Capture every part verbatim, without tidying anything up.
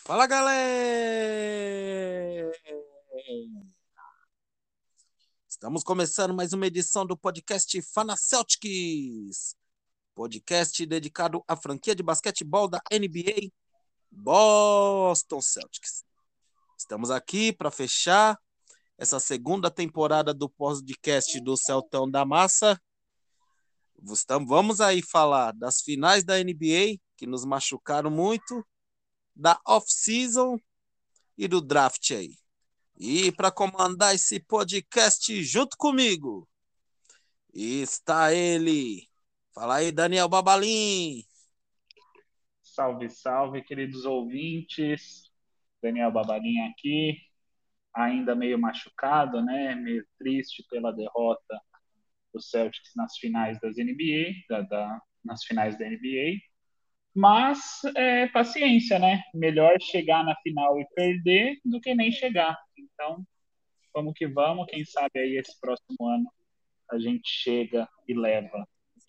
Fala, galera! Estamos começando mais uma edição do podcast Fana Celtics, podcast dedicado à franquia de basquetebol da N B A Boston Celtics. Estamos aqui para fechar essa segunda temporada do podcast do Celtão da Massa. Vamos aí falar das finais da N B A, que nos machucaram muito, da off-season e do draft aí. E para comandar esse podcast junto comigo, está ele. Fala aí, Daniel Babalim. Salve, salve, queridos ouvintes. Daniel Babalinha aqui, ainda meio machucado, né? Meio triste pela derrota do Celtics nas finais das N B A, da, da, nas finais da N B A. Mas é, paciência, né? Melhor chegar na final e perder do que nem chegar. Então, vamos que vamos. Quem sabe aí esse próximo ano a gente chega e leva.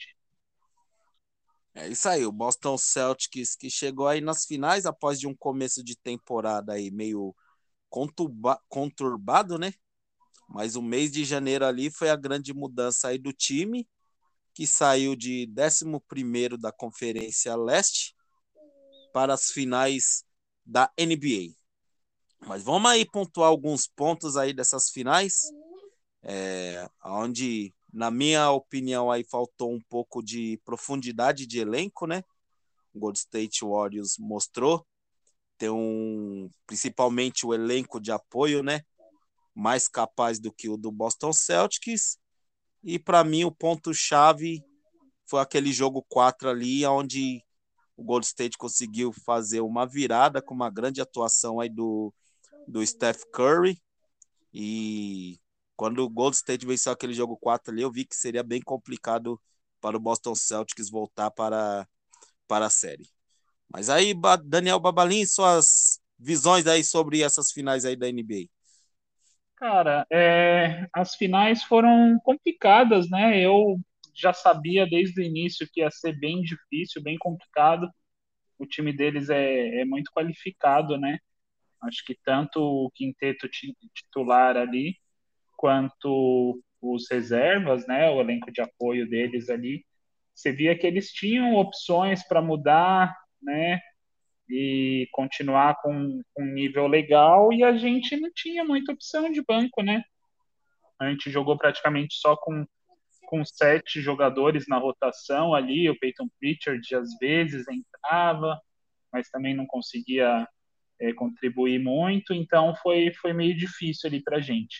É isso aí, o Boston Celtics que chegou aí nas finais após de um começo de temporada aí meio conturba, conturbado, né? Mas o mês de janeiro ali foi a grande mudança aí do time, que saiu de décimo primeiro da Conferência Leste para as finais da N B A. Mas vamos aí pontuar alguns pontos aí dessas finais, é, onde, na minha opinião, aí faltou um pouco de profundidade de elenco, né? O Gold State Warriors mostrou ter um, principalmente o elenco de apoio, né? Mais capaz do que o do Boston Celtics. E para mim o ponto chave foi aquele jogo quatro ali, onde o Gold State conseguiu fazer uma virada com uma grande atuação aí do, do Steph Curry. E quando o Gold State venceu aquele jogo quatro ali, eu vi que seria bem complicado para o Boston Celtics voltar para, para a série. Mas aí, Daniel Babalim, suas visões aí sobre essas finais aí da N B A. Cara, é, as finais foram complicadas, né? Eu já sabia desde o início que ia ser bem difícil, bem complicado. O time deles é, é muito qualificado, né? Acho que tanto o quinteto titular ali, quanto os reservas, né? O elenco de apoio deles ali, você via que eles tinham opções para mudar, né? E continuar com, com um nível legal, e a gente não tinha muita opção de banco, né? A gente jogou praticamente só com, com sete jogadores na rotação ali. O Peyton Pritchard às vezes entrava, mas também não conseguia é, contribuir muito, então foi, foi meio difícil ali para a gente.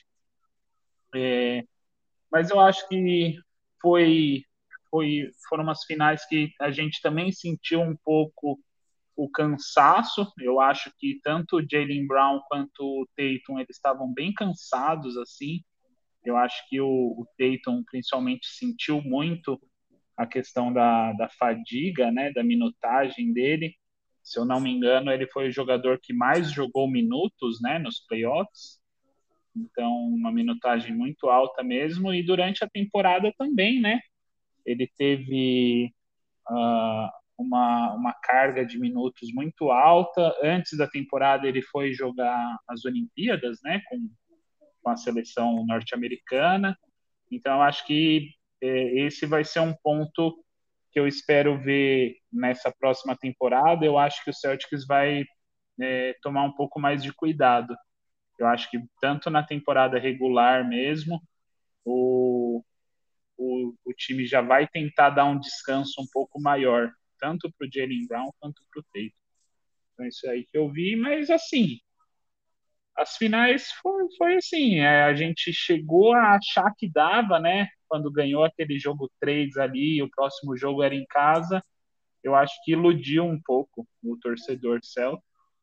É, mas eu acho que foi, foi, foram umas finais que a gente também sentiu um pouco o cansaço. Eu acho que tanto o Jaylen Brown quanto o Tatum eles estavam bem cansados assim. Eu acho que o, o Tatum principalmente sentiu muito a questão da, da fadiga, né, da minutagem dele. Se eu não me engano, ele foi o jogador que mais jogou minutos, né, nos playoffs. Então, uma minutagem muito alta mesmo. E durante a temporada também, né, ele teve uh, uma, uma carga de minutos muito alta. Antes da temporada, ele foi jogar as Olimpíadas, né, com, com a seleção norte-americana. Então, acho que é, esse vai ser um ponto que eu espero ver nessa próxima temporada. Eu acho que o Celtics vai é, tomar um pouco mais de cuidado. Eu acho que tanto na temporada regular mesmo, o, o, o time já vai tentar dar um descanso um pouco maior, tanto para o Jaylen Brown quanto para o Tatum. Então, isso aí que eu vi, mas assim, as finais foi, foi assim, é, a gente chegou a achar que dava, né? Quando ganhou aquele jogo três ali, o próximo jogo era em casa, eu acho que iludiu um pouco o torcedor Celta,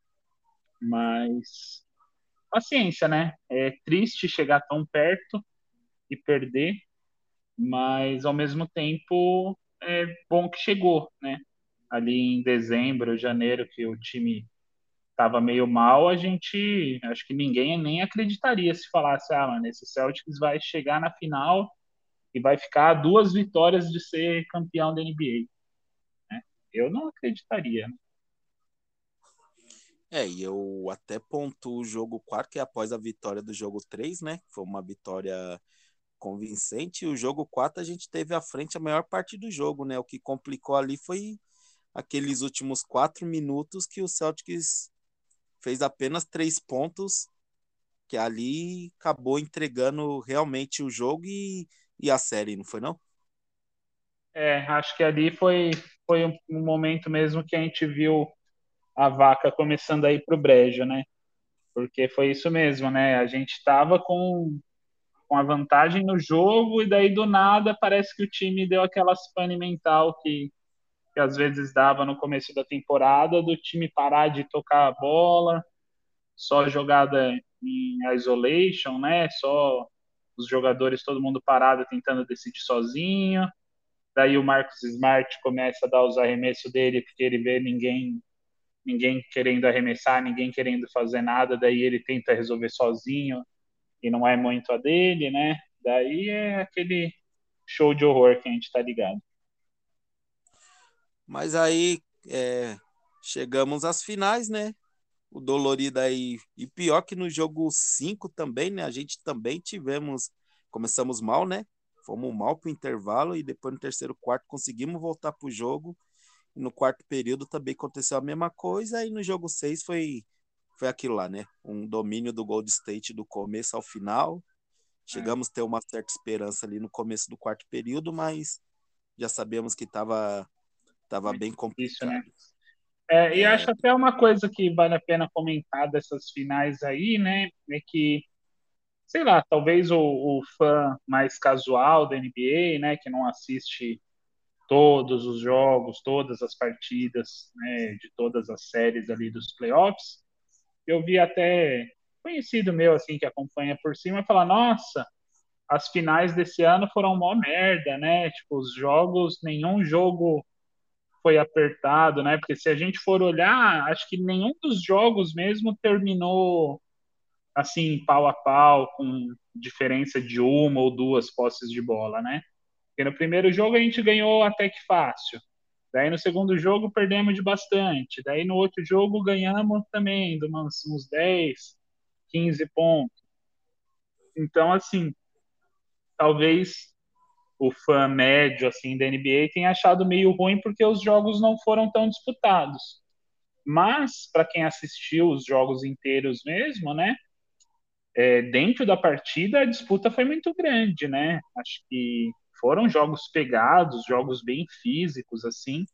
mas paciência, né? É triste chegar tão perto e perder, mas ao mesmo tempo é bom que chegou, né? Ali em dezembro, janeiro, que o time estava meio mal, a gente, acho que ninguém nem acreditaria se falasse, ah, mano, esse Celtics vai chegar na final e vai ficar a duas vitórias de ser campeão da N B A, né? Eu não acreditaria, né? É, e eu até pontuo o jogo quatro, que é após a vitória do jogo três, né? Foi uma vitória convincente. E o jogo quatro a gente teve à frente a maior parte do jogo, né? O que complicou ali foi aqueles últimos quatro minutos que o Celtics fez apenas três pontos, que ali acabou entregando realmente o jogo e, e a série, não foi não? É, acho que ali foi, foi um, um momento mesmo que a gente viu a vaca começando a ir pro brejo, né? Porque foi isso mesmo, né? A gente estava com, com a vantagem no jogo e daí do nada parece que o time deu aquela pane mental que, que às vezes dava no começo da temporada, do time parar de tocar a bola, só jogada em isolation, né? Só os jogadores, todo mundo parado tentando decidir sozinho. Daí o Marcus Smart começa a dar os arremessos dele porque ele vê ninguém ninguém querendo arremessar, ninguém querendo fazer nada, daí ele tenta resolver sozinho e não é muito a dele, né? Daí é aquele show de horror que a gente tá ligado. Mas aí é, chegamos às finais, né? O dolorido aí. E pior que no jogo cinco também, né? A gente também tivemos. Começamos mal, né? Fomos mal pro intervalo e depois no terceiro quarto conseguimos voltar pro jogo. E no quarto período também aconteceu a mesma coisa. E no jogo seis foi, foi aquilo lá, né? Um domínio do Gold State do começo ao final. É, Chegamos a ter uma certa esperança ali no começo do quarto período, mas já sabemos que estava tava muito bem difícil, né? complicado. É, e É, acho até uma coisa que vale a pena comentar dessas finais aí, né? É que, sei lá, talvez o, o fã mais casual da N B A, né, que não assiste todos os jogos, todas as partidas, né, de todas as séries ali dos playoffs, eu vi até conhecido meu assim que acompanha por cima falar, nossa, as finais desse ano foram mó merda, né? Tipo, os jogos, nenhum jogo foi apertado, né? Porque se a gente for olhar, acho que nenhum dos jogos mesmo terminou assim, pau a pau, com diferença de uma ou duas posses de bola, né? Porque no primeiro jogo a gente ganhou até que fácil. Daí no segundo jogo perdemos de bastante. Daí no outro jogo ganhamos também de uns, uns dez, quinze pontos. Então, assim, talvez o fã médio assim da N B A tenha achado meio ruim porque os jogos não foram tão disputados. Mas para quem assistiu os jogos inteiros mesmo, né? É, dentro da partida a disputa foi muito grande, né? Acho que foram jogos pegados, jogos bem físicos assim.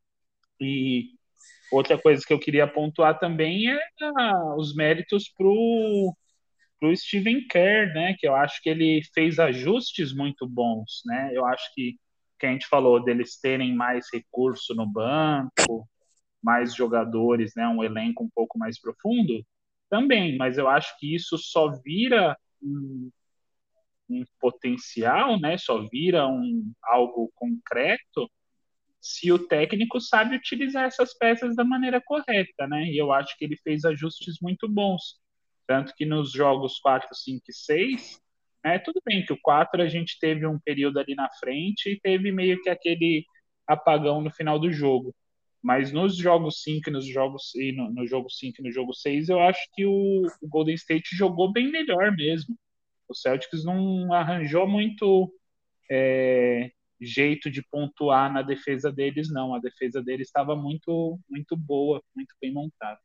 E outra coisa que eu queria pontuar também é ah, os méritos pro pro Steven Kerr, né? Que eu acho que ele fez ajustes muito bons, né? Eu acho que que a gente falou deles terem mais recurso no banco, mais jogadores, né? Um elenco um pouco mais profundo, também. Mas eu acho que isso só vira um, um potencial, né? Só vira um algo concreto se o técnico sabe utilizar essas peças da maneira correta, né? E eu acho que ele fez ajustes muito bons. Tanto que nos jogos quatro, cinco e seis, né, tudo bem que o quatro a gente teve um período ali na frente e teve meio que aquele apagão no final do jogo. Mas nos jogos cinco e nos jogos e no, no jogo cinco e no jogo seis, eu acho que o, o Golden State jogou bem melhor mesmo. O Celtics não arranjou muito é, jeito de pontuar na defesa deles, não. A defesa deles estava muito, muito boa, muito bem montada.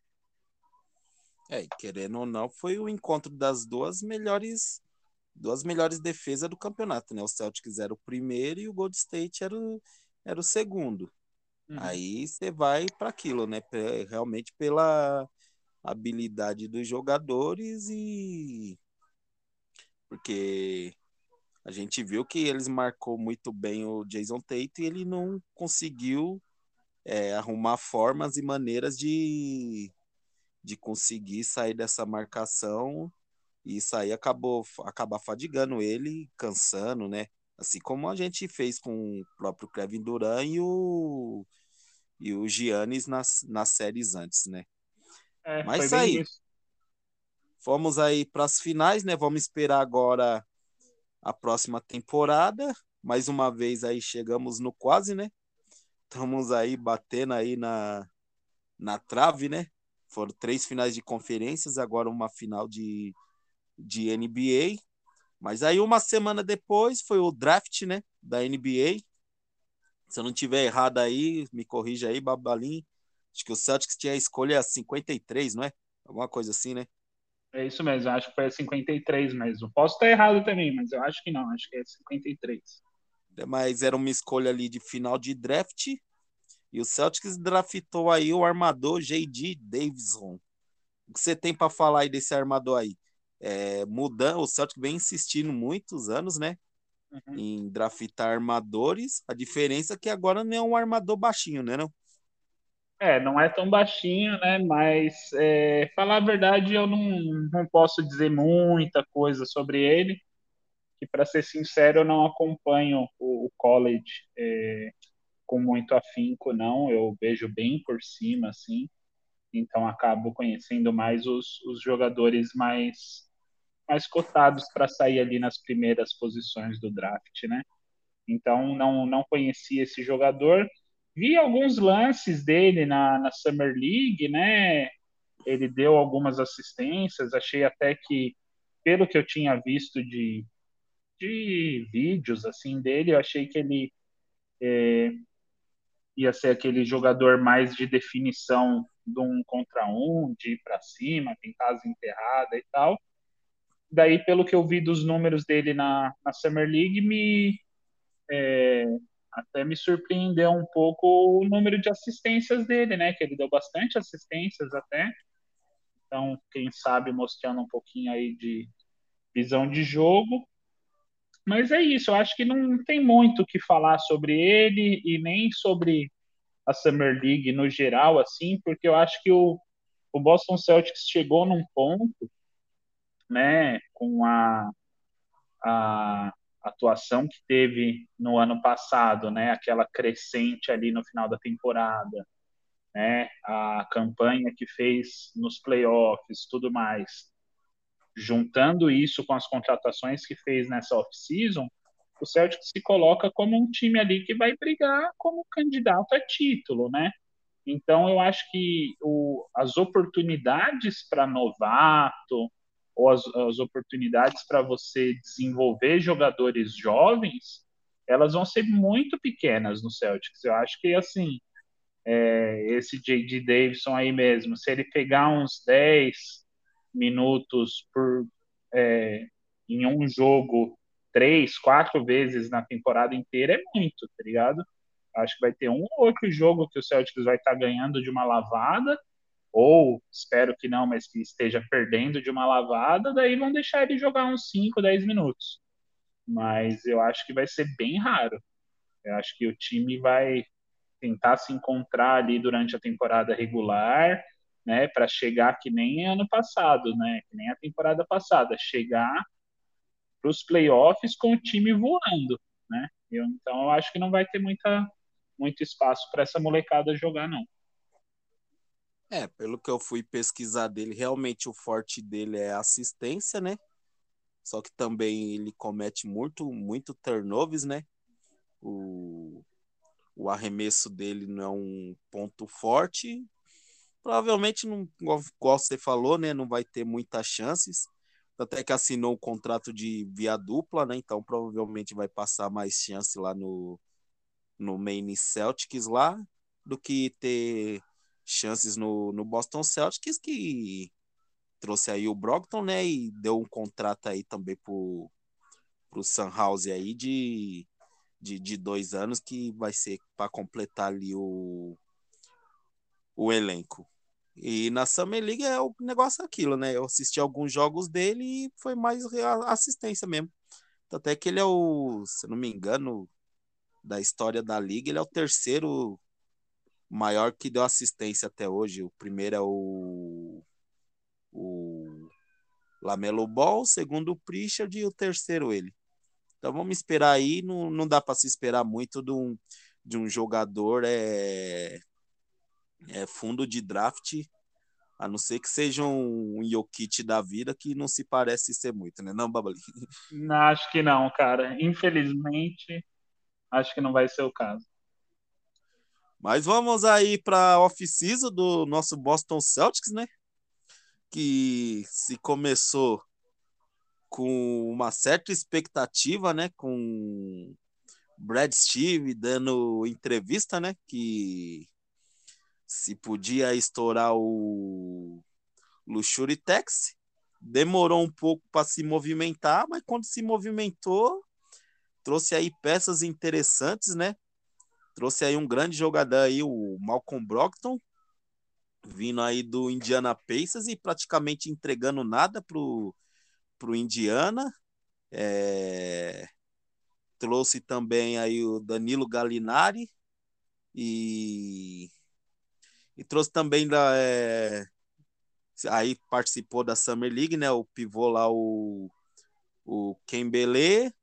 é, querendo ou não, foi o encontro das duas melhores duas melhores defesas do campeonato, né? O Celtics era o primeiro e o Gold State era o, era o segundo. Uhum. Aí você vai para aquilo, né? Pe- Realmente pela habilidade dos jogadores e porque a gente viu que eles marcou muito bem o Jason Tate e ele não conseguiu é, arrumar formas e maneiras de, de conseguir sair dessa marcação e isso aí acabou acabar fadigando ele, cansando, né? Assim como a gente fez com o próprio Kevin Durant e o, e o Giannis nas, nas séries antes, né? É, Mas foi isso bem aí, isso. fomos aí para as finais, né? Vamos esperar agora a próxima temporada. Mais uma vez aí chegamos no quase, né? Estamos aí batendo aí na, na trave, né? foram três finais de conferências, agora uma final de, de N B A. Mas aí uma semana depois foi o draft, né, da N B A. Se eu não tiver errado aí, me corrija aí, Babalim. Acho que o Celtics tinha a escolha cinquenta e três, não é? Alguma coisa assim, né? É isso mesmo, eu acho que foi a cinquenta e três mesmo. Posso estar errado também, mas eu acho que não, acho que é cinquenta e três. Mas era uma escolha ali de final de draft. E o Celtics draftou aí o armador J D Davison. O que você tem para falar aí desse armador aí? É, mudando, o Celtics vem insistindo muitos anos, né? Uhum. Em draftar armadores. A diferença é que agora não é um armador baixinho, né? Não? É, não é tão baixinho, né? Mas, é, falar a verdade, eu não, não posso dizer muita coisa sobre ele, que, para ser sincero, eu não acompanho o, o college é, com muito afinco, não. Eu vejo bem por cima, assim. Então, acabo conhecendo mais os, os jogadores mais, mais cotados para sair ali nas primeiras posições do draft, né? Então, não, não conhecia esse jogador. Vi alguns lances dele na, na Summer League, né? Ele deu algumas assistências. Achei até que, pelo que eu tinha visto de, de vídeos assim dele, eu achei que ele ia ser aquele jogador mais de definição de um contra um, de ir para cima, tentar as enterradas e tal. Daí, pelo que eu vi dos números dele na, na Summer League, me, é, até me surpreendeu um pouco o número de assistências dele, né? Que ele deu bastante assistências até. Então, quem sabe mostrando um pouquinho aí de visão de jogo. Mas é isso, eu acho que não tem muito o que falar sobre ele e nem sobre a Summer League no geral, assim, porque eu acho que o, o Boston Celtics chegou num ponto, né, com a, a atuação que teve no ano passado, né, aquela crescente ali no final da temporada, né, a campanha que fez nos playoffs, tudo mais, juntando isso com as contratações que fez nessa off-season, o Celtics se coloca como um time ali que vai brigar como candidato a título, né? Então, eu acho que o, as oportunidades para novato ou as, as oportunidades para você desenvolver jogadores jovens, elas vão ser muito pequenas no Celtics. Eu acho que, assim, é, esse J D Davison aí mesmo, se ele pegar uns dez minutos por, é, em um jogo três, quatro vezes na temporada inteira, é muito, tá ligado? Acho que vai ter um ou outro jogo que o Celtics vai estar ganhando de uma lavada, ou espero que não, mas que esteja perdendo de uma lavada, daí vão deixar ele jogar uns cinco, dez minutos. Mas eu acho que vai ser bem raro. Eu acho que o time vai tentar se encontrar ali durante a temporada regular, né, para chegar que nem ano passado, né, que nem a temporada passada, chegar para os playoffs com o time voando, né? Eu, então eu acho que não vai ter muita, muito espaço para essa molecada jogar, não. É, pelo que eu fui pesquisar dele, realmente o forte dele é a assistência, né? Só que também ele comete muito, muito turnovers, né? O, o arremesso dele não é um ponto forte. Provavelmente, não, igual, igual você falou, né? Não vai ter muitas chances. Até que assinou um contrato de via dupla, né? Então provavelmente vai passar mais chance lá no, no Maine Celtics lá do que ter chances no, no Boston Celtics, que trouxe aí o Brogdon, né? E deu um contrato aí também pro, pro Sunhouse aí de, de, de dois anos, que vai ser para completar ali o, o elenco. E na Summer League é o negócio aquilo, né? Eu assisti alguns jogos dele e foi mais assistência mesmo. Até que ele é o, se não me engano, da história da liga, ele é o terceiro maior que deu assistência até hoje. O primeiro é o, o Lamelo Ball, o segundo o Pritchard e o terceiro ele. Então vamos esperar aí, não, não dá para se esperar muito de um, de um jogador é, é fundo de draft, a não ser que seja um, um Jokic da vida, que não se parece ser muito, né? Não, Babali? Não, acho que não, cara. Infelizmente, acho que não vai ser o caso. Mas vamos aí para off-season do nosso Boston Celtics, né? Que se começou com uma certa expectativa, né? Com Brad Steve dando entrevista, né? Que se podia estourar o Luxury Tax. Demorou um pouco para se movimentar, mas quando se movimentou, trouxe aí peças interessantes, né? Trouxe aí um grande jogador aí, o Malcolm Brogdon, vindo aí do Indiana Pacers e praticamente entregando nada pro, pro Indiana. É... Trouxe também aí o Danilo Gallinari e, e trouxe também da, é... aí participou da Summer League, né? O pivô lá, o, o Kembele,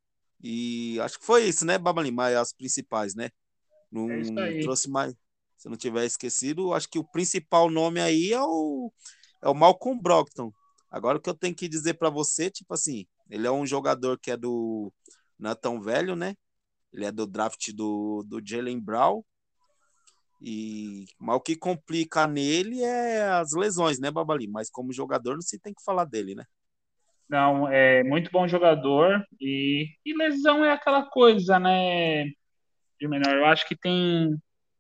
e acho que foi isso, né, Babalimai, as principais, né? Não, É isso não aí. trouxe mais. Se eu não tiver esquecido, acho que o principal nome aí é o, é o Malcolm Brogdon. Agora o que eu tenho que dizer para você, tipo assim, ele é um jogador que é do. Não é tão velho, né? Ele é do draft do, do Jaylen Brown. E, mas o que complica nele é as lesões, né, Babali? Mas como jogador não se tem que falar dele, né? Não, é muito bom jogador e, e lesão é aquela coisa, né, de menor. Eu acho que tem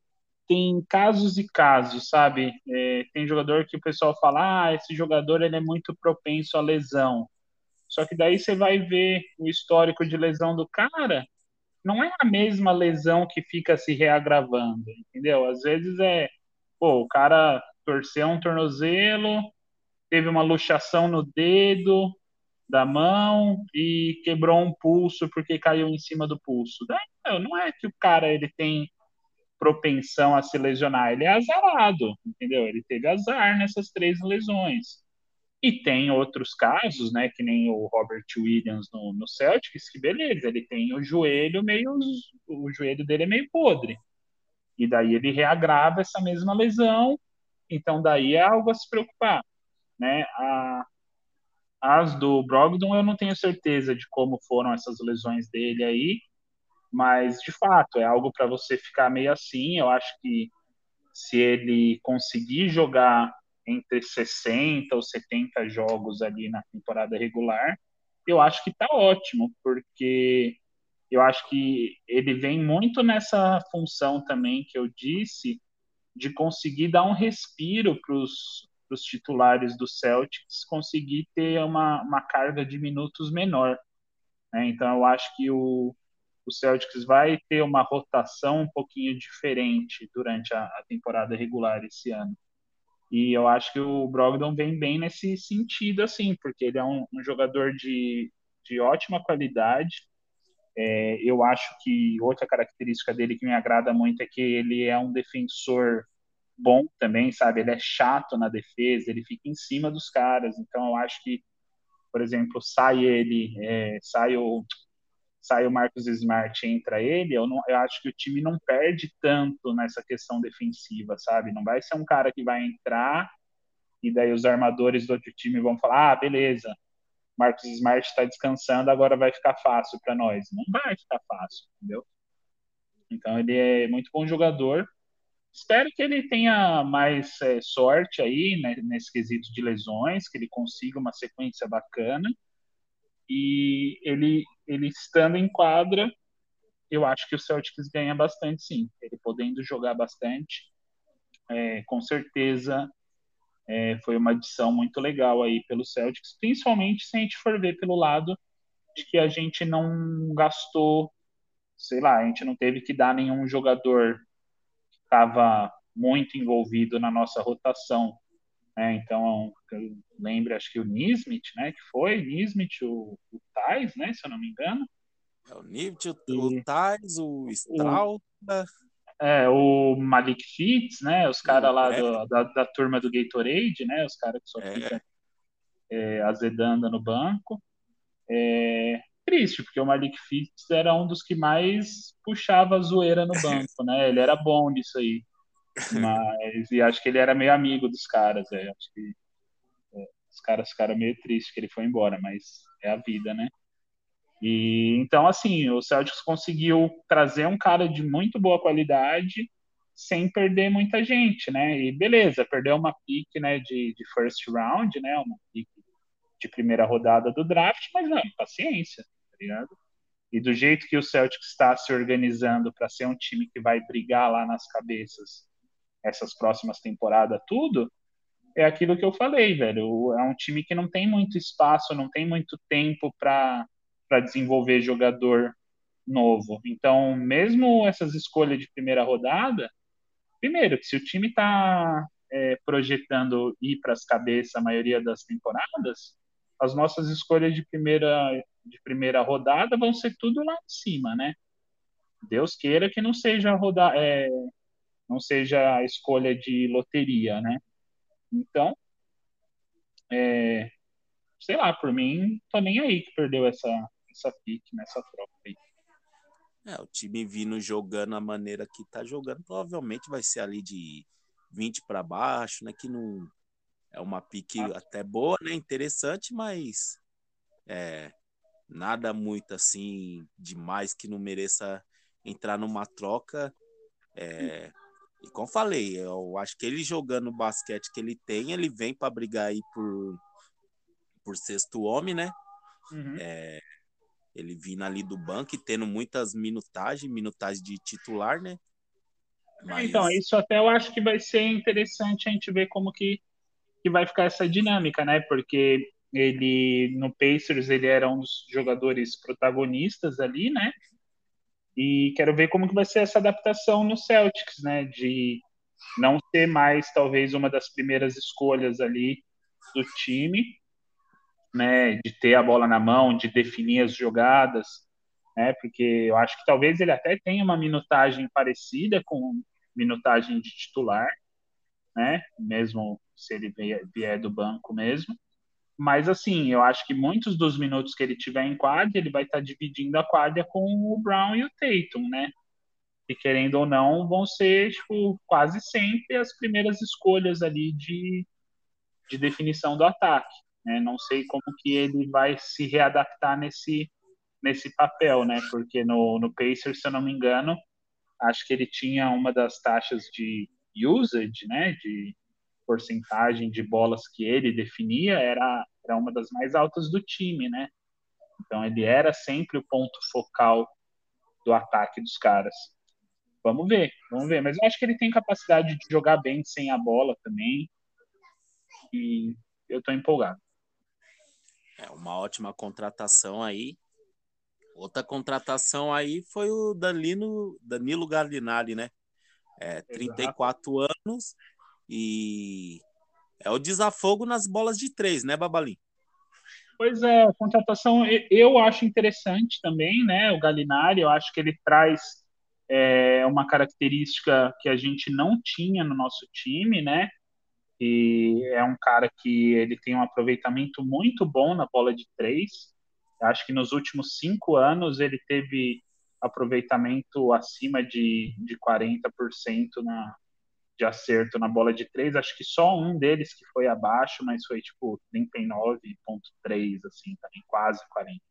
tem casos e casos, sabe? É, tem jogador que o pessoal fala, ah, esse jogador ele é muito propenso à lesão. Só que daí você vai ver o histórico de lesão do cara, não é a mesma lesão que fica se reagravando, entendeu? Às vezes é, pô, o cara torceu um tornozelo, teve uma luxação no dedo da mão e quebrou um pulso porque caiu em cima do pulso. Daí, não é que o cara ele tem propensão a se lesionar, ele é azarado, entendeu? Ele teve azar nessas três lesões. E tem outros casos, né, que nem o Robert Williams no, no Celtics, que beleza, ele tem o joelho meio, o joelho dele é meio podre. E daí ele reagrava essa mesma lesão, então daí é algo a se preocupar, né? A, as do Brogdon eu não tenho certeza de como foram essas lesões dele aí, mas de fato é algo para você ficar meio assim. Eu acho que se ele conseguir jogar entre sessenta ou setenta jogos ali na temporada regular, eu acho que está ótimo, porque eu acho que ele vem muito nessa função também que eu disse, de conseguir dar um respiro para os titulares do Celtics, conseguir ter uma, uma carga de minutos menor. Né? Então, eu acho que o, o Celtics vai ter uma rotação um pouquinho diferente durante a, a temporada regular esse ano. E eu acho que o Brogdon vem bem nesse sentido, assim, porque ele é um, um jogador de, de ótima qualidade. É, eu acho que outra característica dele que me agrada muito é que ele é um defensor bom também, sabe? Ele é chato na defesa, ele fica em cima dos caras. Então eu acho que, por exemplo, sai ele, é, sai o sai o Marcus Smart e entra ele, eu, não, eu acho que o time não perde tanto nessa questão defensiva, sabe? Não vai ser um cara que vai entrar e daí os armadores do outro time vão falar, ah, beleza, Marcus Smart está descansando, agora vai ficar fácil para nós. Não vai ficar fácil, entendeu? Então ele é muito bom jogador. Espero que ele tenha mais é, sorte aí, né, nesse quesito de lesões, que ele consiga uma sequência bacana. E ele, ele estando em quadra, eu acho que o Celtics ganha bastante, sim. Ele podendo jogar bastante, é, com certeza é, foi uma adição muito legal aí pelo Celtics, principalmente se a gente for ver pelo lado de que a gente não gastou, sei lá, a gente não teve que dar nenhum jogador que estava muito envolvido na nossa rotação. Né? Então, eu lembro, acho que o Nismith, né, que foi, Nismith, o, o Thais, né, se eu não me engano, É o Nibd, o e Tais, o o, Strauss, é, o Malik Fitz, né, os caras o lá é, do, da, da turma do Gatorade, né, os caras que só ficam é, é, azedando no banco. É triste, porque o Malik Fitz era um dos que mais puxava a zoeira no banco, né, ele era bom nisso aí, mas e acho que ele era meio amigo dos caras, é, acho que os caras ficaram meio tristes que ele foi embora, mas é a vida, né? E então, assim, o Celtics conseguiu trazer um cara de muito boa qualidade sem perder muita gente, né? E beleza, perdeu uma pick, né, de, de first round, né? Uma pick de primeira rodada do draft, mas não, paciência, tá ligado? E do jeito que o Celtics está se organizando para ser um time que vai brigar lá nas cabeças essas próximas temporadas, tudo, é aquilo que eu falei, velho. É um time que não tem muito espaço, não tem muito tempo para para desenvolver jogador novo. Então, mesmo essas escolhas de primeira rodada, primeiro, que se o time está é, projetando ir para as cabeças a maioria das temporadas, as nossas escolhas de primeira, de primeira rodada vão ser tudo lá em cima, né? Deus queira que não seja roda, é, não seja a escolha de loteria, né? Então, é, sei lá, por mim, tô nem aí que perdeu essa, essa pick nessa troca aí. É, o time vindo jogando a maneira que tá jogando, provavelmente vai ser ali de vinte para baixo, né? Que não é uma pique Tá? até boa, né? Interessante, mas é, nada muito assim demais que não mereça entrar numa troca. É, e como falei, eu acho que ele jogando o basquete que ele tem, ele vem para brigar aí por, por sexto homem, né? Uhum. Ele vindo ali do banco e tendo muitas minutagens, minutagens de titular, né? É, então, Mas isso até eu acho que vai ser interessante a gente ver como que, que vai ficar essa dinâmica, né? Porque ele, no Pacers, ele era um dos jogadores protagonistas ali, né? E quero ver como que vai ser essa adaptação no Celtics, né? De não ser mais, talvez, uma das primeiras escolhas ali do time, né? De ter a bola na mão, de definir as jogadas, né? Porque eu acho que talvez ele até tenha uma minutagem parecida com minutagem de titular, né? Mesmo se ele vier, vier do banco mesmo. Mas assim, eu acho que muitos dos minutos que ele tiver em quadra, ele vai estar dividindo a quadra com o Brown e o Tatum, né? E querendo ou não, vão ser tipo, quase sempre as primeiras escolhas ali de, de definição do ataque. Né? Não sei como que ele vai se readaptar nesse, nesse papel, né? Porque no, no Pacers, se eu não me engano, acho que ele tinha uma das taxas de usage, né? De porcentagem de bolas que ele definia era, era uma das mais altas do time, né? Então ele era sempre o ponto focal do ataque dos caras. Vamos ver, vamos ver. Mas eu acho que ele tem capacidade de jogar bem sem a bola também. E eu tô empolgado. é uma ótima contratação aí. Outra contratação aí foi o Danilo, Danilo Gallinari, né? É, trinta e Exato. quatro anos e é o desafogo nas bolas de três, né, Babalim? Pois é, a contratação eu acho interessante também, né? O Gallinari, eu acho que ele traz é, uma característica que a gente não tinha no nosso time, né? E é um cara que ele tem um aproveitamento muito bom na bola de três. Acho que nos últimos cinco anos ele teve aproveitamento acima de, de quarenta por cento na, de acerto na bola de três. Acho que só um deles que foi abaixo, mas foi tipo trinta e nove vírgula três, assim, também quase quarenta.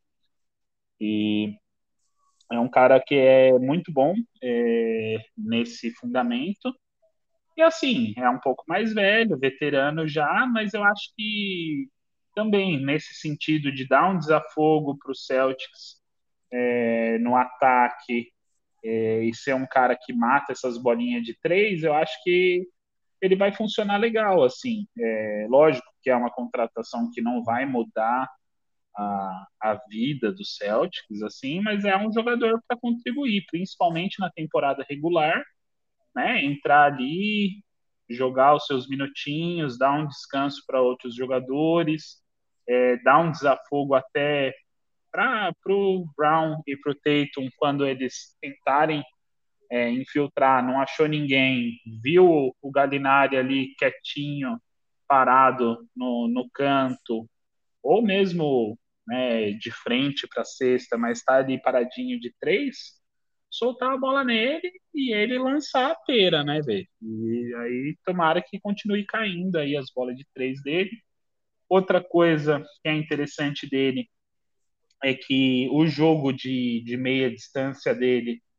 E é um cara que é muito bom é, nesse fundamento. E assim, é um pouco mais velho, veterano já, mas eu acho que também nesse sentido de dar um desafogo para o Celtics é, no ataque é, e ser um cara que mata essas bolinhas de três, eu acho que ele vai funcionar legal. Assim, é, lógico que é uma contratação que não vai mudar a, a vida do Celtics, assim, mas é um jogador para contribuir, principalmente na temporada regular, né? Entrar ali, jogar os seus minutinhos, dar um descanso para outros jogadores, é, dar um desafogo até para o Brown e para o Tatum quando eles tentarem é, infiltrar, não achou ninguém, viu o Gallinari ali quietinho, parado no, no canto, ou mesmo né, de frente para a cesta, mas está ali paradinho de três, soltar a bola nele e ele lançar a pera, né, velho? E aí tomara que continue caindo aí as bolas de três dele. Outra coisa que é interessante dele é que o jogo de, de meia distância dele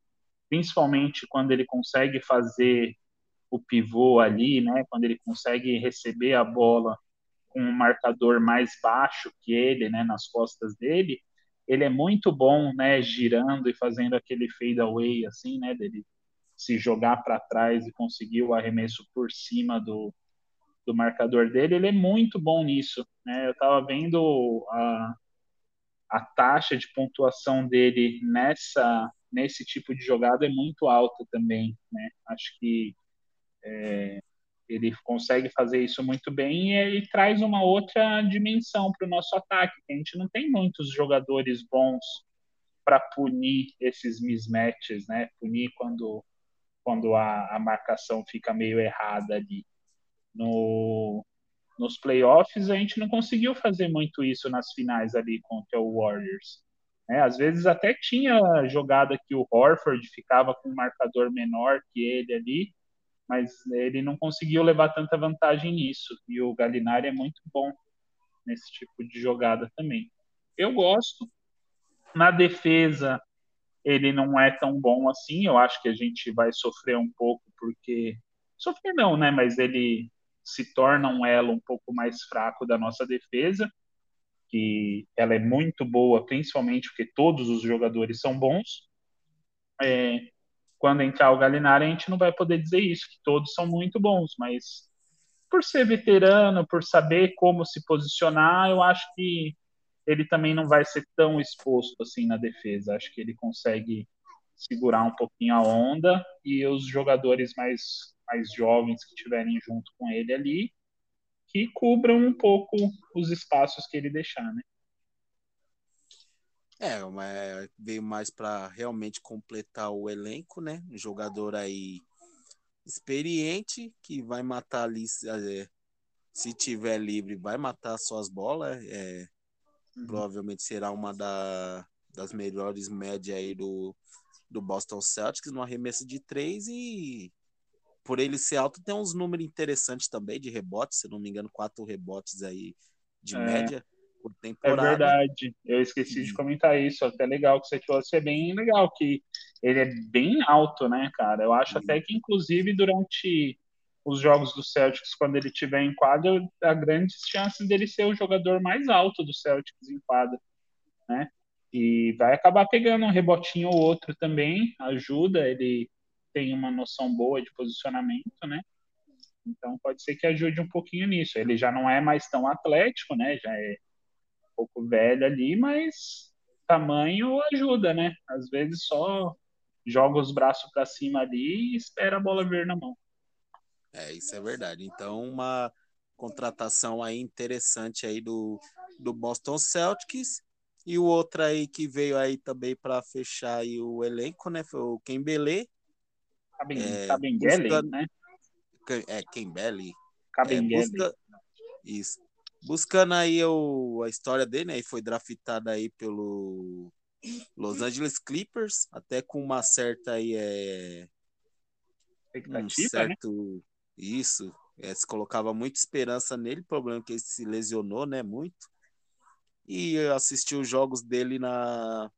principalmente quando ele consegue fazer o pivô ali, né? Quando ele consegue receber a bola com um marcador mais baixo que ele, né? Nas costas dele, ele é muito bom, né? Girando e fazendo aquele fade away, assim, né? Dele se jogar para trás e conseguir o arremesso por cima do, do marcador dele, ele é muito bom nisso, né? Eu estava vendo a, a taxa de pontuação dele nessa nesse tipo de jogada é muito alta também, né? Acho que ele consegue fazer isso muito bem e ele traz uma outra dimensão para o nosso ataque. A gente não tem muitos jogadores bons para punir esses mismatches, né? Punir quando, quando a, a marcação fica meio errada ali. No, nos playoffs, a gente não conseguiu fazer muito isso nas finais ali contra o Warriors. É, às vezes até tinha jogada que o Horford ficava com um marcador menor que ele ali, mas ele não conseguiu levar tanta vantagem nisso. E o Gallinari é muito bom nesse tipo de jogada também. Eu gosto. Na defesa, ele não é tão bom assim. Eu acho que a gente vai sofrer um pouco, porque. Sofrer não, né? Mas ele se torna um elo um pouco mais fraco da nossa defesa, que ela é muito boa, principalmente porque todos os jogadores são bons. É, quando entrar o Gallinari, a gente não vai poder dizer isso, que todos são muito bons, mas por ser veterano, por saber como se posicionar, eu acho que ele também não vai ser tão exposto assim na defesa. Acho que ele consegue segurar um pouquinho a onda e os jogadores mais, mais jovens que estiverem junto com ele ali, que cubram um pouco os espaços que ele deixar, né? É, mas veio mais para realmente completar o elenco, né? Um jogador aí experiente que vai matar ali, é, se tiver livre, vai matar suas bolas. É, Uhum. provavelmente será uma da, das melhores médias aí do, do Boston Celtics no arremesso de três e por ele ser alto tem uns números interessantes também de rebotes, se não me engano, quatro rebotes aí de É, média por é temporada. verdade. Eu esqueci de E comentar isso. Até legal que você trouxe. É bem legal que ele é bem alto, né, cara? Eu acho até que, inclusive, durante os jogos do Celtics, quando ele tiver em quadra, há grandes chances dele ser o jogador mais alto do Celtics em quadra, né? E vai acabar pegando um rebotinho ou outro também, ajuda. Ele tem uma noção boa de posicionamento, né? Então pode ser que ajude um pouquinho nisso. Ele já não é mais tão atlético, né? Já é pouco velho ali, mas tamanho ajuda, né? Às vezes só joga os braços para cima ali e espera a bola vir na mão. é, isso é verdade. Então, uma contratação aí interessante aí do, do Boston Celtics. E o outro aí que veio aí também para fechar aí o elenco, né? Foi o Kembele, é, Kabengele, buscando né? é Kembele, é, Kabengele. busca isso. Buscando aí o, a história dele, né? E foi draftado aí pelo Los Angeles Clippers, até com uma certa aí é um Expectativa, né? certo isso, é, se colocava muita esperança nele, o problema é que ele se lesionou, né, muito. E eu assisti os jogos dele na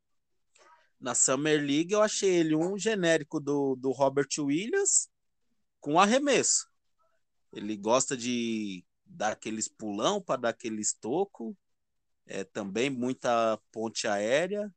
na Summer League, eu achei ele um genérico do, do Robert Williams com arremesso. Ele gosta de dar aqueles pulão para dar aqueles toco, é, também muita ponte aérea,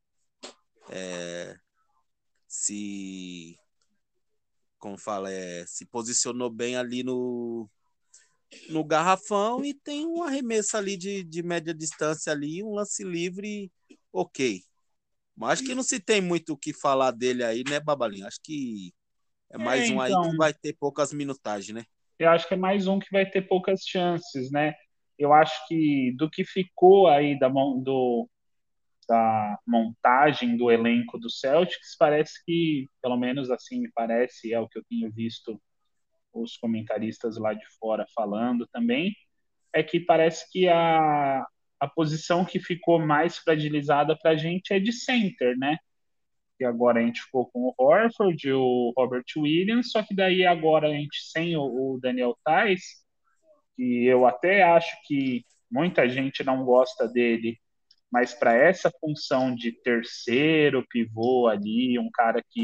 se como fala, é, se posicionou bem ali no, no garrafão e tem um arremesso ali de, de média distância ali, um lance livre, ok. Mas acho que não se tem muito o que falar dele aí, né, Babalinho? Acho que é É, mais um aí então, que vai ter poucas minutagens, né? eu acho que é mais um que vai ter poucas chances, né? Eu acho que do que ficou aí da mão do, da montagem do elenco do Celtics, parece que, pelo menos assim me parece, é o que eu tenho visto os comentaristas lá de fora falando também, é que parece que a, a posição que ficou mais fragilizada para a gente é de center, né? Que agora a gente ficou com o Horford, e o Robert Williams, só que daí agora a gente sem o, o Daniel Tais, que eu até acho que muita gente não gosta dele, mas para essa função de terceiro pivô ali, um cara que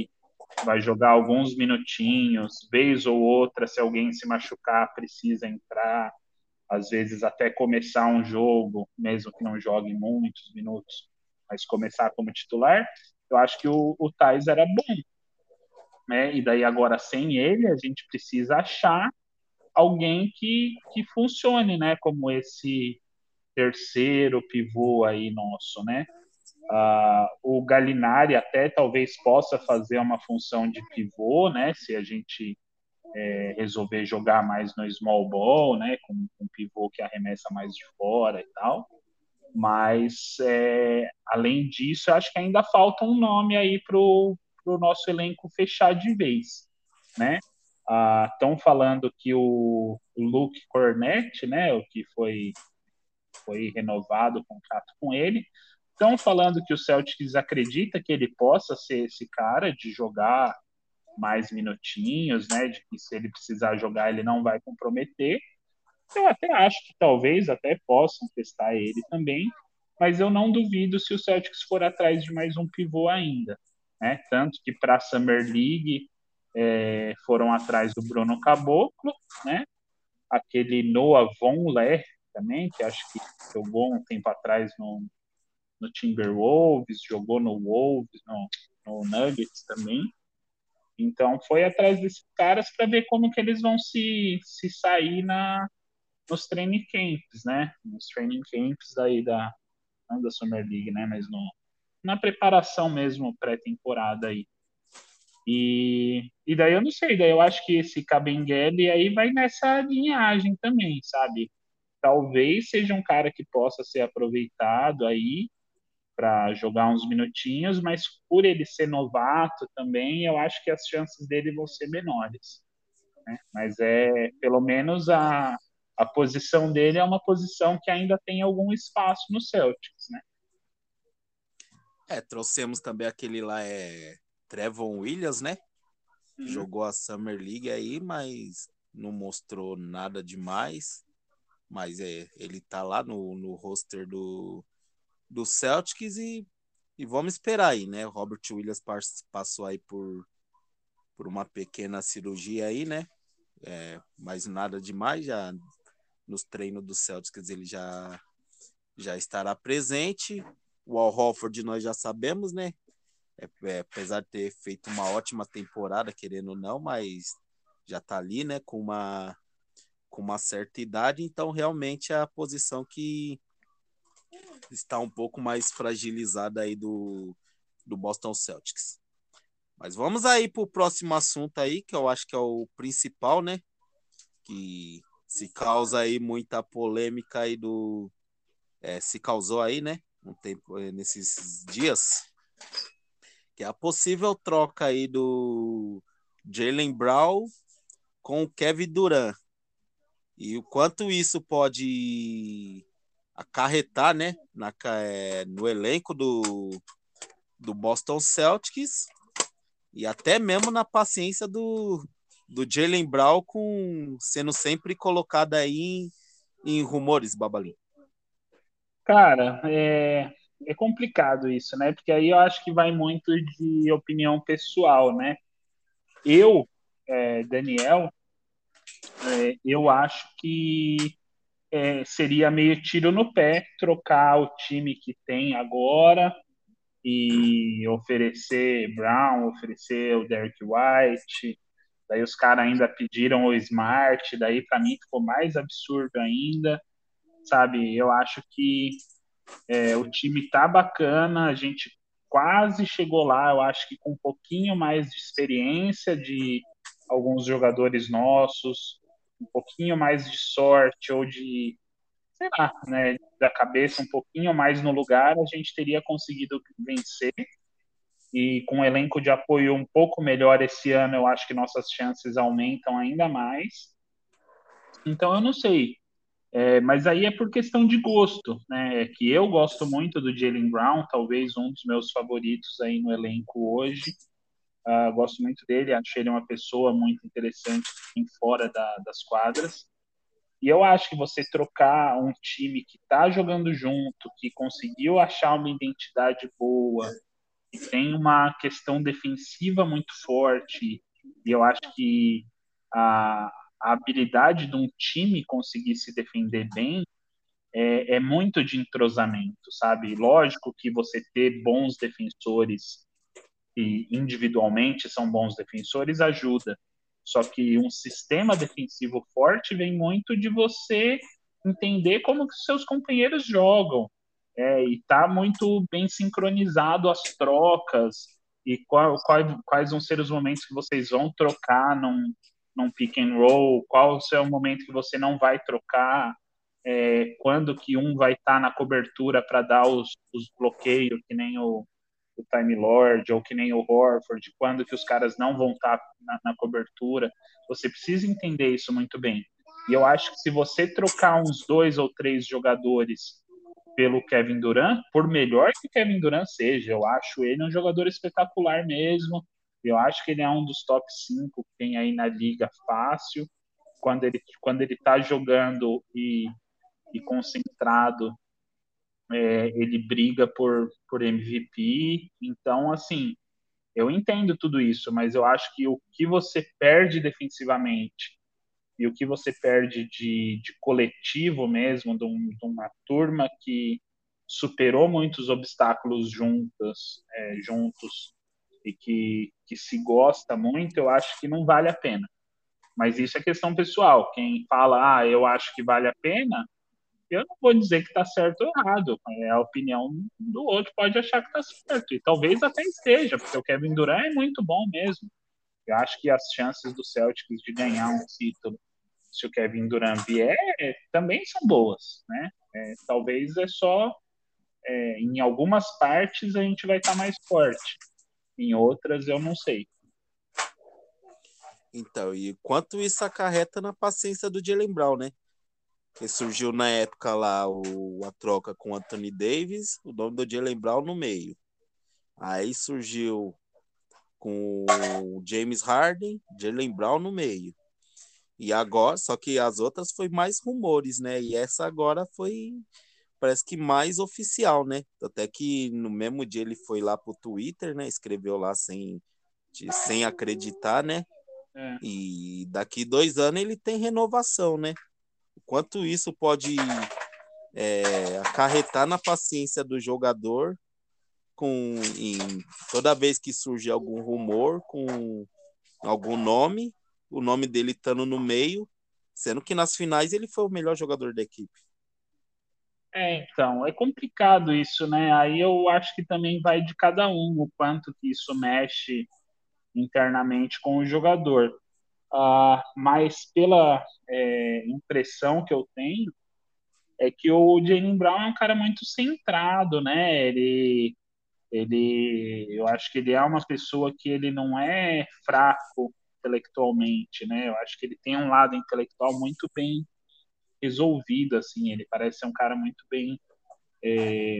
vai jogar alguns minutinhos, vez ou outra, se alguém se machucar, precisa entrar, às vezes até começar um jogo, mesmo que não jogue muitos minutos, mas começar como titular, eu acho que o, o Thais era bom, né? E daí agora sem ele, a gente precisa achar alguém que, que funcione, né? Como esse terceiro pivô aí nosso, né? Uh, o Gallinari até talvez possa fazer uma função de pivô, né? Se a gente é, resolver jogar mais no small ball, né? Com um pivô que arremessa mais de fora e tal. Mas é, além disso, eu acho que ainda falta um nome aí para o nosso elenco fechar de vez, né? Estão uh, falando que o, o Luke Cornett, né? O que foi foi renovado o contrato com ele. Estão falando que o Celtics acredita que ele possa ser esse cara de jogar mais minutinhos, né? De que se ele precisar jogar, ele não vai comprometer. Eu até acho que talvez até possam testar ele também, mas eu não duvido se o Celtics for atrás de mais um pivô ainda, né? Tanto que para a Summer League é, foram atrás do Bruno Caboclo, né? Aquele Noah Vonleh também, que acho que jogou um tempo atrás no, no Timberwolves, jogou no Wolves, no, no Nuggets também. Então foi atrás desses caras para ver como que eles vão se, se sair na, nos training camps, né? Nos training camps aí da, não da Summer League, né? Mas no, na preparação mesmo pré-temporada aí. E, e daí eu não sei, daí eu acho que esse Kabengele aí vai nessa linhagem também, sabe? Talvez seja um cara que possa ser aproveitado aí para jogar uns minutinhos, mas por ele ser novato também, eu acho que as chances dele vão ser menores, né? Mas é, pelo menos a, a posição dele é uma posição que ainda tem algum espaço no Celtics, né? É, trouxemos também aquele lá, é Trevon Williams, né? Uhum. Jogou a Summer League aí, mas não mostrou nada demais. Mas é, ele tá lá no, no roster do, do Celtics e, e vamos esperar aí, né? O Robert Williams passou aí por, por uma pequena cirurgia aí, né? É, mas nada demais, já nos treinos do Celtics ele já, já estará presente. O Al Horford nós já sabemos, né? É, é, apesar de ter feito uma ótima temporada, querendo ou não, mas já tá ali, né? Com uma, com uma certa idade, então realmente é a posição que está um pouco mais fragilizada aí do, do Boston Celtics. Mas vamos aí para o próximo assunto aí, que eu acho que é o principal, né? Que se causa aí muita polêmica aí do... É, se causou aí, né? Um tempo, nesses dias, que é a possível troca aí do Jaylen Brown com o Kevin Durant. E o quanto isso pode acarretar, né? Na, é, no elenco do, do Boston Celtics e até mesmo na paciência do, do Jaylen Brown com, sendo sempre colocado aí em, em rumores, Babalinho. Cara, é, é complicado isso, né? Porque aí eu acho que vai muito de opinião pessoal, né? Eu, é, Daniel, é, eu acho que é, seria meio tiro no pé trocar o time que tem agora e oferecer Brown, oferecer o Derek White. Daí os caras ainda pediram o Smart, daí para mim ficou mais absurdo ainda, sabe? Eu acho que é, o time tá bacana, a gente quase chegou lá, eu acho que com um pouquinho mais de experiência de alguns jogadores nossos, um pouquinho mais de sorte ou de, sei lá, né, da cabeça um pouquinho mais no lugar, a gente teria conseguido vencer. E com um elenco de apoio um pouco melhor esse ano, eu acho que nossas chances aumentam ainda mais. Então eu não sei. É, mas aí é por questão de gosto, né? É que eu gosto muito do Jaylen Brown, talvez um dos meus favoritos aí no elenco hoje. Uh, gosto muito dele, acho ele uma pessoa muito interessante em fora da, das quadras. E eu acho que você trocar um time que está jogando junto, que conseguiu achar uma identidade boa tem uma questão defensiva muito forte, e eu acho que a, a habilidade de um time conseguir se defender bem é, é muito de entrosamento, sabe? Lógico que você ter bons defensores que individualmente são bons defensores ajuda. Só que um sistema defensivo forte vem muito de você entender como que os seus companheiros jogam, é, e tá muito bem sincronizado as trocas e qual, qual, quais vão ser os momentos que vocês vão trocar num, num pick and roll, qual é o momento que você não vai trocar, é, quando que um vai estar tá na cobertura para dar os, os bloqueios, que nem o, o Time Lord, ou que nem o Horford, quando que os caras não vão estar tá na, na cobertura. Você precisa entender isso muito bem. E eu acho que se você trocar uns dois ou três jogadores pelo Kevin Durant, por melhor que o Kevin Durant seja, eu acho ele um jogador espetacular mesmo. Eu acho que ele é um dos top cinco que tem aí na liga fácil. Quando ele quando ele está jogando e, e concentrado, é, ele briga por, por M V P. Então, assim, eu entendo tudo isso, mas eu acho que o que você perde defensivamente e o que você perde de, de coletivo mesmo, de, um, de uma turma que superou muitos obstáculos juntas, é, juntos, e que, que se gosta muito, eu acho que não vale a pena. Mas isso é questão pessoal. Quem fala, ah, eu acho que vale a pena, eu não vou dizer que está certo ou errado. É a opinião do outro, pode achar que está certo. E talvez até esteja, porque o Kevin Durant é muito bom mesmo. Eu acho que as chances do Celtics de ganhar um título, se o Kevin Durant vier, também são boas, né? É, talvez é só é, em algumas partes a gente vai estar tá mais forte, em outras eu não sei. Então, e quanto isso acarreta na paciência do Jaylen Brown, né? Que surgiu na época lá o, a troca com o Anthony Davis, o nome do Jaylen Brown no meio. Aí surgiu com o James Harden, Jaylen Brown no meio. E agora, só que as outras foi mais rumores, né? E essa agora foi, parece que mais oficial, né? Até que no mesmo dia ele foi lá pro Twitter, né? Escreveu lá sem, sem acreditar, né? É. E daqui dois anos ele tem renovação, né? O quanto isso pode é, acarretar na paciência do jogador com em, toda vez que surge algum rumor com algum nome, o nome dele estando no meio, sendo que nas finais ele foi o melhor jogador da equipe. É, então, é complicado isso, né? Aí eu acho que também vai de cada um, o quanto que isso mexe internamente com o jogador. Uh, mas pela é, impressão que eu tenho, é que o Jaylen Brown é um cara muito centrado, né? Ele, ele, eu acho que ele é uma pessoa que ele não é fraco intelectualmente, né? Eu acho que ele tem um lado intelectual muito bem resolvido, assim. Ele parece ser um cara muito bem é,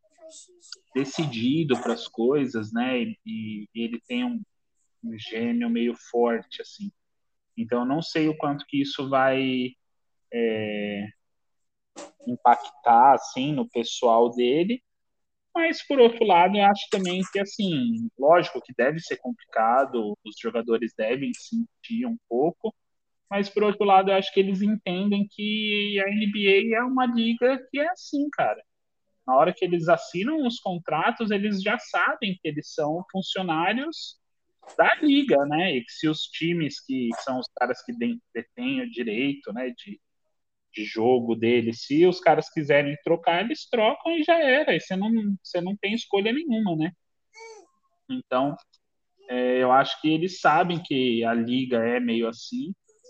decidido para as coisas, né? E, e ele tem um, um gênio meio forte, assim. Então, eu não sei o quanto que isso vai é, impactar, assim, no pessoal dele. Mas, por outro lado, eu acho também que, assim, lógico que deve ser complicado, os jogadores devem sentir um pouco, mas, por outro lado, eu acho que eles entendem que a N B A é uma liga que é assim, cara. Na hora que eles assinam os contratos, eles já sabem que eles são funcionários da liga, né? E que se os times que são os caras que detêm o direito, né, de de jogo dele. Se os caras quiserem trocar, eles trocam e já era. E você não, você não tem escolha nenhuma, né? Então, é, eu acho que eles sabem que a liga é meio assim.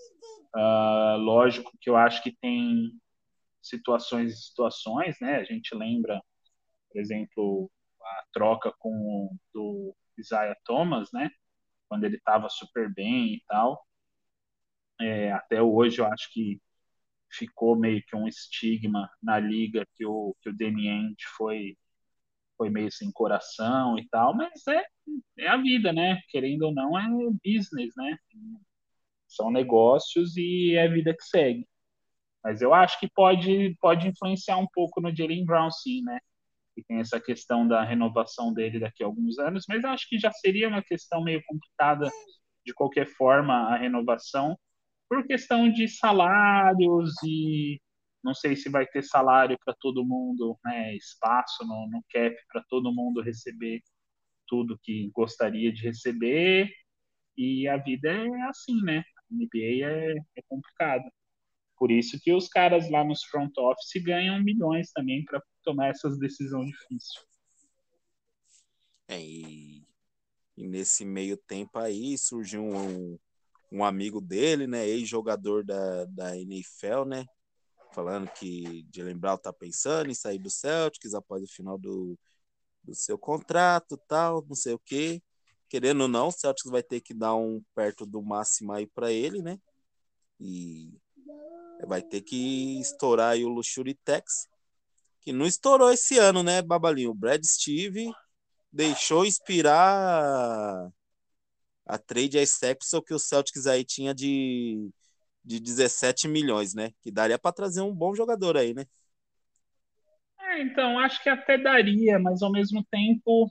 Uh, lógico que eu acho que tem situações e situações, né? A gente lembra, por exemplo, a troca com o, do Isaiah Thomas, né? Quando ele estava super bem e tal. É, até hoje eu acho que ficou meio que um estigma na liga que o, que o Danny Ainge foi, foi meio sem coração e tal, mas é, é a vida, né? Querendo ou não, é business, né? São negócios e é a vida que segue. Mas eu acho que pode, pode influenciar um pouco no Jaylen Brown, sim, né? e tem essa questão da renovação dele daqui a alguns anos, mas eu acho que já seria uma questão meio complicada de qualquer forma a renovação, por questão de salários e não sei se vai ter salário para todo mundo, né, espaço no, no cap para todo mundo receber tudo que gostaria de receber, e a vida é assim, né? A N B A é, é complicado. Por isso que os caras lá nos front office ganham milhões também para tomar essas decisões difíceis. É, e, e nesse meio tempo aí surgiu um, um amigo dele, né, ex-jogador da, da N F L, né, falando que de lembrar tá pensando em sair do Celtics após o final do, do seu contrato, tal, não sei o quê. Querendo ou não, o Celtics vai ter que dar um perto do máximo aí para ele, né? E vai ter que estourar aí o Luxury Tax, que não estourou esse ano, né, Babalinho? O Brad Steve deixou inspirar a trade exception que o Celtics aí tinha de, de dezessete milhões, né? Que daria para trazer um bom jogador aí, né? É, então, acho que até daria, mas ao mesmo tempo,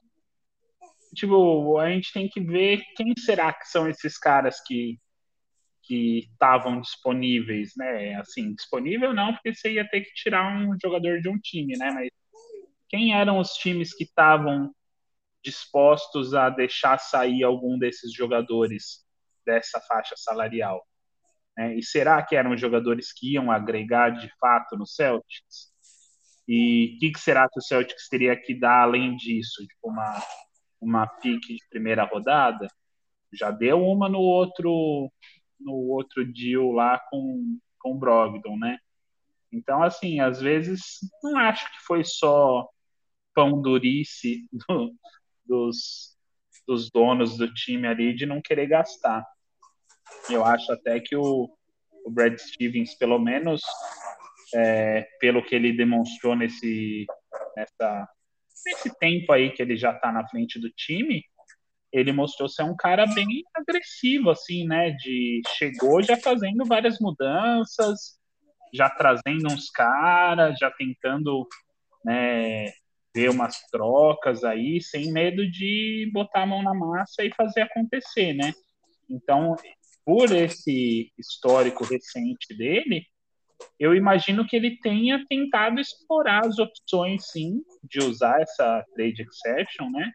tipo, a gente tem que ver quem será que são esses caras que que estavam disponíveis, né? Assim, disponível não, porque você ia ter que tirar um jogador de um time, né? Mas quem eram os times que estavam dispostos a deixar sair algum desses jogadores dessa faixa salarial? Né? E será que eram jogadores que iam agregar de fato no Celtics? E o que, que será que o Celtics teria que dar além disso? Tipo, uma, uma pique de primeira rodada? Já deu uma no outro no outro deal lá com, com o Brogdon, né? Então, assim, às vezes não acho que foi só pão durice do, dos, dos donos do time ali de não querer gastar. Eu acho até que o, o Brad Stevens, pelo menos é, pelo que ele demonstrou nesse, nessa, nesse tempo aí que ele já está na frente do time, ele mostrou ser um cara bem agressivo, assim, né? De chegou já fazendo várias mudanças, já trazendo uns caras, já tentando, né, ver umas trocas aí, sem medo de botar a mão na massa e fazer acontecer, né? Então, por esse histórico recente dele, eu imagino que ele tenha tentado explorar as opções, sim, de usar essa trade exception, né?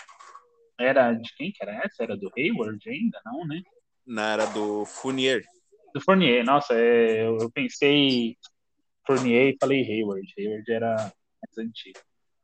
Era de quem que era essa? Era do Hayward ainda? Não, né? Na era do Fournier. Do Fournier. Nossa, é, eu, eu pensei Fournier e falei Hayward. Hayward era mais antigo.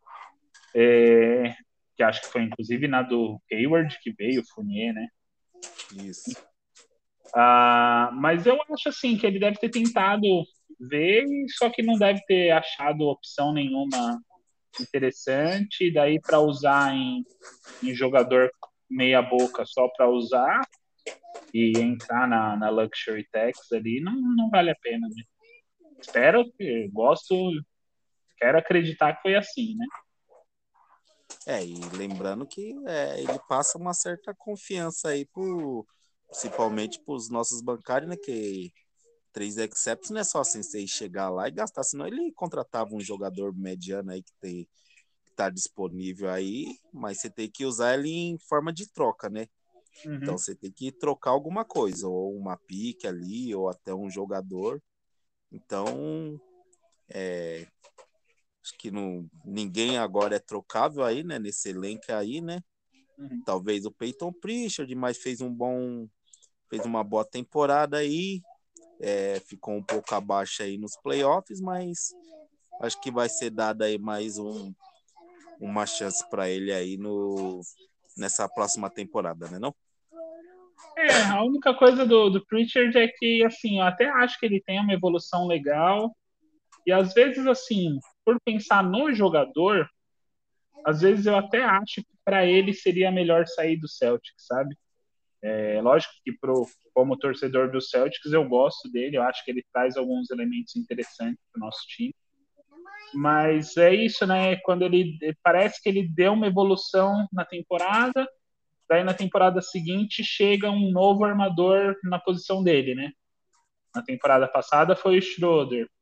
É, que acho que foi inclusive na do Hayward que veio o Fournier, né? Isso. Ah, mas eu acho assim que ele deve ter tentado ver, só que não deve ter achado opção nenhuma interessante. Daí para usar em, em jogador meia boca só para usar e entrar na, na Luxury Tax ali, não, não vale a pena, né? Espero que, gosto, quero acreditar que foi assim, né? É, e lembrando que é, ele passa uma certa confiança aí, pro, principalmente para os nossos bancários, né? Que três excepts não é só assim você chegar lá e gastar, senão ele contratava um jogador mediano aí que, tem, que tá disponível aí, mas você tem que usar ele em forma de troca, né? Então Uhum. você tem que trocar alguma coisa, ou uma pique ali, ou até um jogador. Então, é, acho que não, ninguém agora é trocável aí, né? Nesse elenco aí, né? Uhum. Talvez o Peyton Pritchard, mas fez um bom, fez uma boa temporada aí, é, ficou um pouco abaixo aí nos playoffs, mas acho que vai ser dada aí mais um, uma chance para ele aí no, nessa próxima temporada, né não? É, a única coisa do, do Pritchard é que, assim, eu até acho que ele tem uma evolução legal, e às vezes, assim, por pensar no jogador, às vezes eu até acho que para ele seria melhor sair do Celtics, sabe? É lógico que pro, como torcedor do Celtics eu gosto dele, eu acho que ele traz alguns elementos interessantes para o nosso time. Mas é isso, né? Quando ele parece que ele deu uma evolução na temporada, daí na temporada seguinte chega um novo armador na posição dele, né? Na temporada passada foi o Schroeder.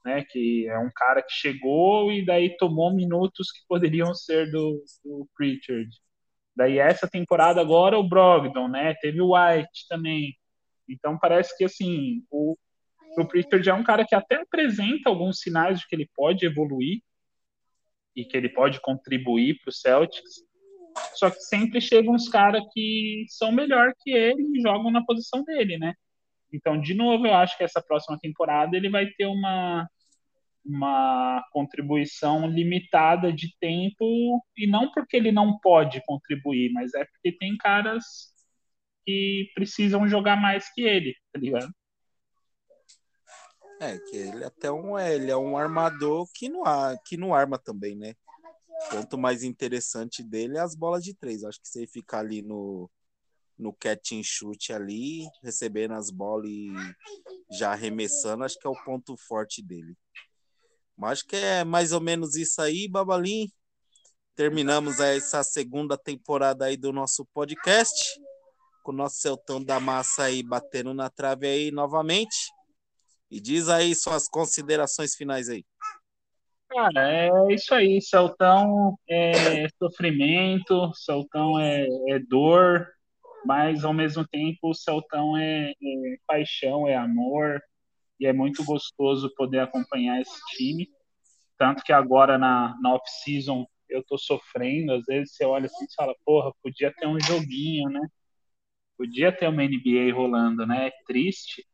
né? Que é um cara que chegou e daí tomou minutos que poderiam ser do, do Pritchard. Daí essa temporada agora o Brogdon, né? Teve o White também. Então parece que assim, o, o Pritchard é um cara que até apresenta alguns sinais de que ele pode evoluir e que ele pode contribuir para o Celtics. Só que sempre chegam uns caras que são melhor que ele e jogam na posição dele, né? Então, de novo, eu acho que essa próxima temporada ele vai ter uma, uma contribuição limitada de tempo, e não porque ele não pode contribuir, mas é porque tem caras que precisam jogar mais que ele, tá ligado? É, que ele até um, é, ele é um armador que não, há, que não arma também, né? O ponto mais interessante dele é as bolas de três. Acho que se ele ficar ali no, no catch and shoot ali, recebendo as bolas e já arremessando, acho que é o ponto forte dele. Mas acho que é mais ou menos isso aí, Babalim. Terminamos essa segunda temporada aí do nosso podcast, com o nosso Celtão da Massa aí batendo na trave aí novamente. E diz aí suas considerações finais aí. Cara, é isso aí. Celtão é sofrimento, Celtão é, é dor, mas ao mesmo tempo o Celtão é, é paixão, é amor, e é muito gostoso poder acompanhar esse time. Tanto que agora na, na off-season eu tô sofrendo, às vezes você olha assim e fala, porra, podia ter um joguinho, né? Podia ter uma N B A rolando, né? É triste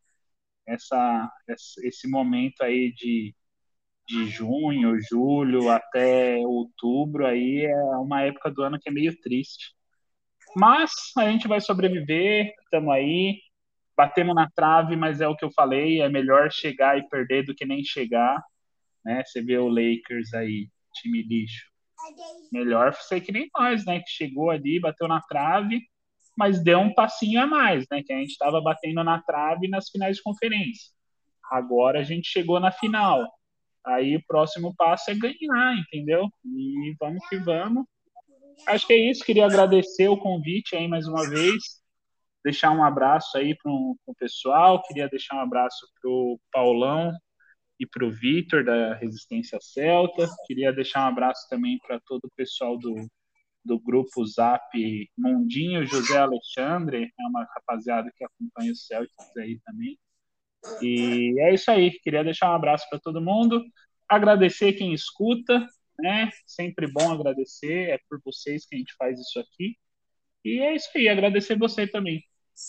essa, esse momento aí de, de junho, julho até outubro, aí é uma época do ano que é meio triste. Mas a gente vai sobreviver, estamos aí, batemos na trave, mas é o que eu falei, é melhor chegar e perder do que nem chegar, né? Você vê o Lakers aí, time lixo. Melhor ser que nem nós, né? Que chegou ali, bateu na trave, mas deu um passinho a mais, né? Que a gente estava batendo na trave nas finais de conferência. Agora a gente chegou na final. Aí o próximo passo é ganhar, entendeu? E vamos que vamos. Acho que é isso. Queria agradecer o convite aí mais uma vez. Deixar um abraço aí para o pessoal. Queria deixar um abraço para o Paulão e para o Vitor da Resistência Celta. Queria deixar um abraço também para todo o pessoal do, do grupo Zap Mundinho, José Alexandre, é uma rapaziada que acompanha o Celtics aí também. E é isso aí, queria deixar um abraço para todo mundo, agradecer quem escuta, né? Sempre bom agradecer, é por vocês que a gente faz isso aqui. E é isso aí, agradecer você também.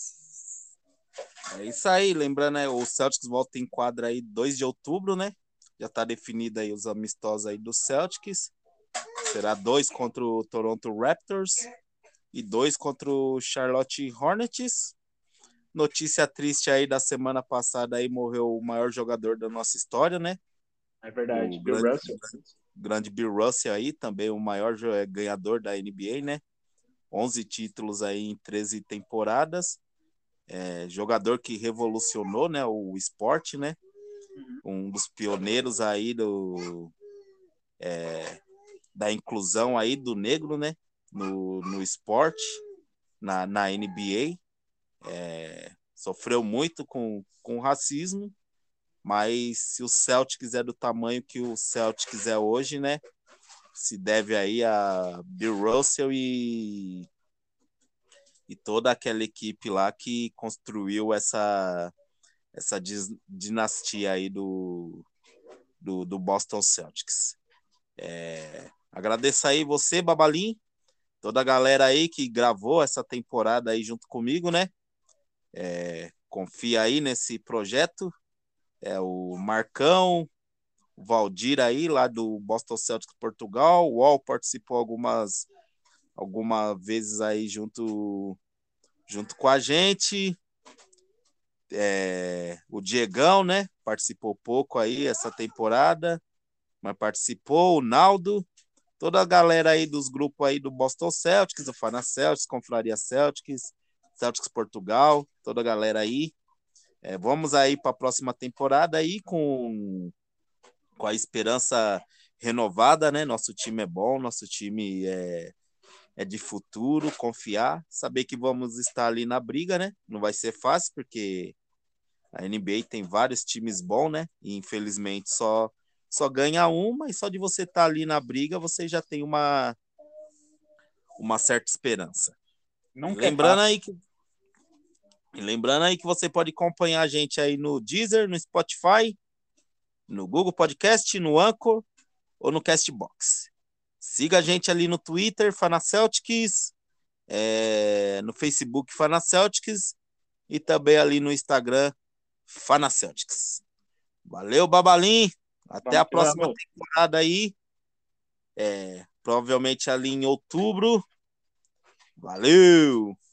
É isso aí, lembrando, né, o Celtics volta em quadra aí dois de outubro, né? Já tá definido aí os amistosos aí do Celtics. Será dois contra o Toronto Raptors e dois contra o Charlotte Hornets. Notícia triste aí da semana passada aí, morreu o maior jogador da nossa história, né? É verdade, O Bill grande, Russell. grande Bill Russell aí, também o maior ganhador da N B A, né? onze títulos aí em treze temporadas. É, jogador que revolucionou, né, o esporte, né? Um dos pioneiros aí do, é, da inclusão aí do negro, né? No, no esporte, na, na N B A. É, sofreu muito com, com racismo, mas se o Celtics é do tamanho que o Celtics é hoje, né? Se deve aí a Bill Russell e, e toda aquela equipe lá que construiu essa, essa dinastia aí do, do, do Boston Celtics. É, agradeço aí você, Babalim, toda a galera aí que gravou essa temporada aí junto comigo, né? É, confia aí nesse projeto. É o Marcão, o Valdir aí, lá do Boston Celtics Portugal. O Wall participou algumas, algumas vezes aí junto, junto com a gente. É, o Diegão, né? Participou pouco aí essa temporada, mas participou. O Naldo, toda a galera aí dos grupos aí do Boston Celtics, o Fana Celtics, Confraria Celtics, Celtics Portugal, toda a galera aí. É, vamos aí para a próxima temporada aí com, com a esperança renovada, né? Nosso time é bom, nosso time é, é de futuro, confiar, saber que vamos estar ali na briga, né? Não vai ser fácil, porque A N B A tem vários times bons, né? E infelizmente só, só ganha um, mas só de você estar ali na briga, você já tem uma, uma certa esperança. E Nunca é lembrando fácil. aí que e lembrando aí que você pode acompanhar a gente aí no Deezer, no Spotify, no Google Podcast, no Anchor ou no Castbox. Siga a gente ali no Twitter, Fanaceltics, é, no Facebook, Fanaceltics, e também ali no Instagram, Fanaceltics. Valeu, Babalim. Até a Vamos que próxima vamos. temporada aí. É, provavelmente ali em outubro. Valeu!